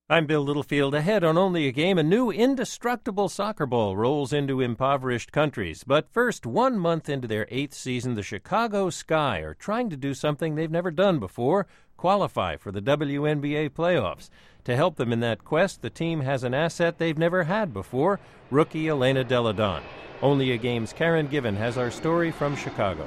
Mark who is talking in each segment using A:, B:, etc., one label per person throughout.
A: I'm Bill Littlefield. Ahead on Only a Game, a new indestructible soccer ball rolls into impoverished countries. But first, 1 month into their 8th season, the Chicago Sky are trying to do something they've never done before, qualify for the WNBA playoffs. To help them in that quest, the team has an asset they've never had before, rookie Elena Delle Donne. Only a Game's Karen Given has our story from Chicago.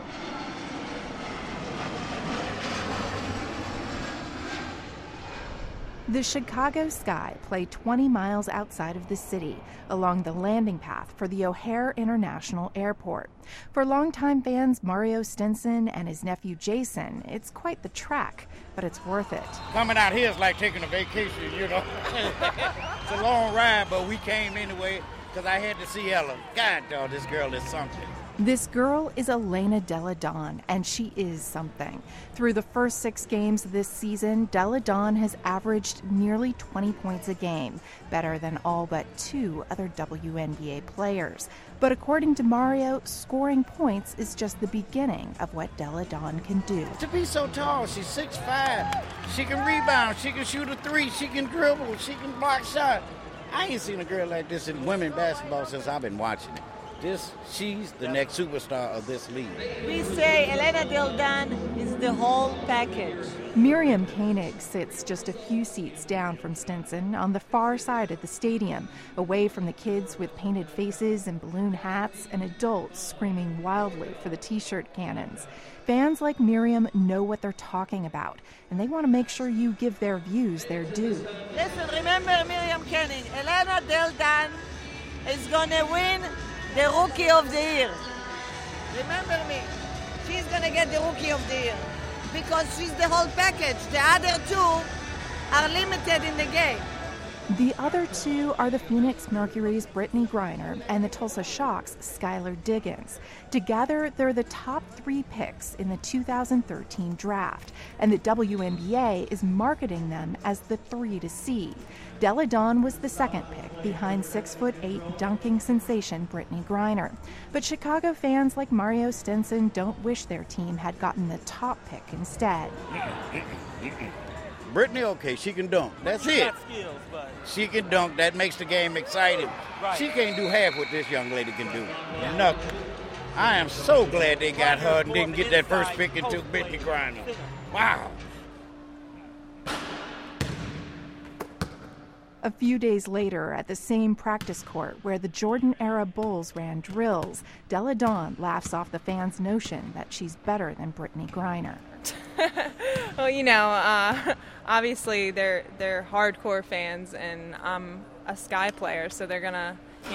B: The Chicago Sky play 20 miles outside of the city, along the landing path for the O'Hare International Airport. For longtime fans Mario Stinson and his nephew Jason, it's quite the trek, but it's worth it.
C: Coming out here is like taking a vacation, you know. It's a long ride, but we came anyway because I had to see Ella. God, dog, this girl is something.
B: This girl is Elena Delle Donne, and she is something. Through the first 6 games this season, Delle Donne has averaged nearly 20 points a game, better than all but 2 other WNBA players. But according to Mario, scoring points is just the beginning of what Delle Donne can do.
C: To be so tall, she's 6'5". She can rebound, she can shoot a 3, she can dribble, she can block shots. I ain't seen a girl like this in women's basketball since I've been watching it. She's the next superstar of this league.
D: We say Elena Delle Donne is the whole package.
B: Miriam Koenig sits just a few seats down from Stinson on the far side of the stadium, away from the kids with painted faces and balloon hats and adults screaming wildly for the T-shirt cannons. Fans like Miriam know what they're talking about, and they want to make sure you give their views their due.
D: Listen, remember Miriam Koenig. Elena Delle Donne is going to win the Rookie of the Year. Remember me. She's going to get the Rookie of the Year because she's the whole package. The other 2 are limited in the game.
B: The other 2 are the Phoenix Mercury's Brittney Griner and the Tulsa Shock's Skylar Diggins. Together, they're the top 3 picks in the 2013 draft, and the WNBA is marketing them as the 3 to see. Delle Donne was the 2nd pick, behind 6'8" dunking sensation Brittney Griner. But Chicago fans like Mario Stinson don't wish their team had gotten the top pick instead.
C: Brittney, okay, she can dunk. That's it. She can dunk. That makes the game exciting. Right. She can't do half what this young lady can do. Nothing. I am so glad they got her and didn't get that first pick and took Brittney Griner. Wow.
B: A few days later, at the same practice court where the Jordan-era Bulls ran drills, Delle Donne laughs off the fans' notion that she's better than Brittney Griner.
E: Well, obviously they're hardcore fans, and I'm a Sky player, so they're gonna,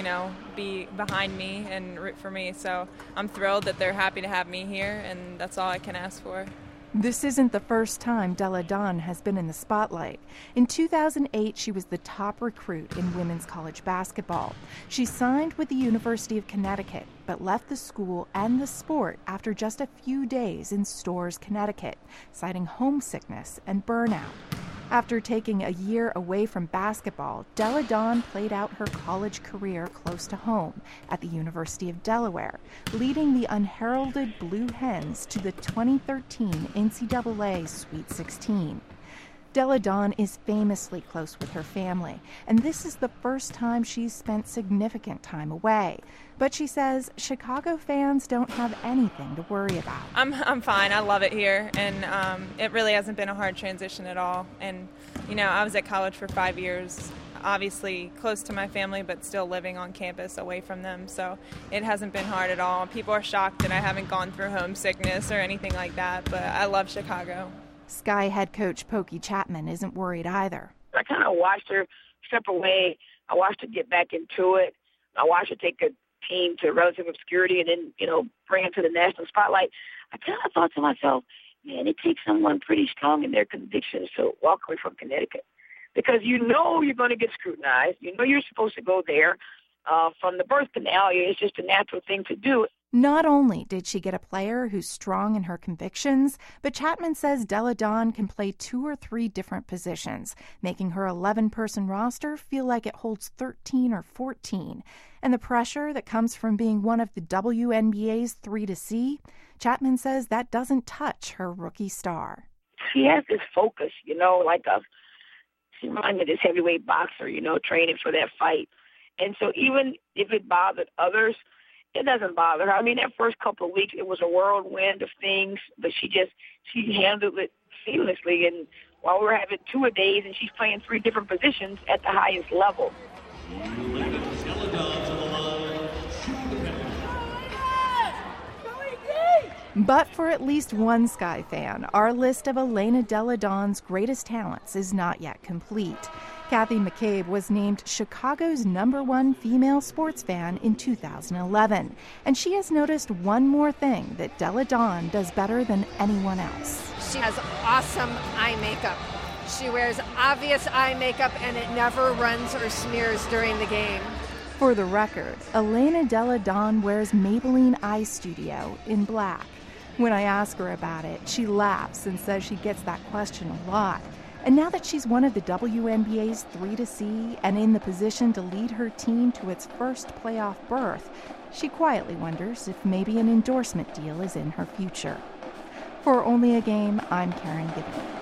E: be behind me and root for me. So I'm thrilled that they're happy to have me here, and that's all I can ask for.
B: This isn't the first time Delle Donne has been in the spotlight. In 2008, she was the top recruit in women's college basketball. She signed with the University of Connecticut, but left the school and the sport after just a few days in Storrs, Connecticut, citing homesickness and burnout. After taking a year away from basketball, Delle Donne played out her college career close to home at the University of Delaware, leading the unheralded Blue Hens to the 2013 NCAA Sweet 16. Delle Donne is famously close with her family, and this is the first time she's spent significant time away. But she says Chicago fans don't have anything to worry about.
E: I'm fine. I love it here, and it really hasn't been a hard transition at all. And, I was at college for 5 years, obviously close to my family, but still living on campus away from them. So it hasn't been hard at all. People are shocked that I haven't gone through homesickness or anything like that, but I love Chicago.
B: Sky head coach Pokey Chapman isn't worried either.
F: I kind of watched her step away. I watched her get back into it. I watched her take a team to relative obscurity and then, bring it to the national spotlight. I kind of thought to myself, man, it takes someone pretty strong in their convictions to walk away from Connecticut because you're going to get scrutinized. You're supposed to go there. From the birth canal, it's just a natural thing to do.
B: Not only did she get a player who's strong in her convictions, but Chapman says Delle Donne can play 2 or 3 different positions, making her 11-person roster feel like it holds 13 or 14. And the pressure that comes from being one of the WNBA's 3 to see, Chapman says that doesn't touch her rookie star.
F: She has this focus, like a She reminded me of this heavyweight boxer, you know, training for that fight. And so even if it bothered others, it doesn't bother her. I mean, that first couple of weeks, it was a whirlwind of things, but she handled it seamlessly. And while we were having two-a-days, and she's playing 3 different positions at the highest level.
B: But for at least one Sky fan, our list of Elena Delle Donne's greatest talents is not yet complete. Kathy McCabe was named Chicago's #1 female sports fan in 2011, and she has noticed one more thing that Delle Donne does better than anyone else.
G: She has awesome eye makeup. She wears obvious eye makeup, and it never runs or smears during the game.
B: For the record, Elena Delle Donne wears Maybelline Eye Studio in black. When I ask her about it, she laughs and says she gets that question a lot. And now that she's one of the WNBA's 3-C and in the position to lead her team to its first playoff berth, she quietly wonders if maybe an endorsement deal is in her future. For Only a Game, I'm Karen Gibbon.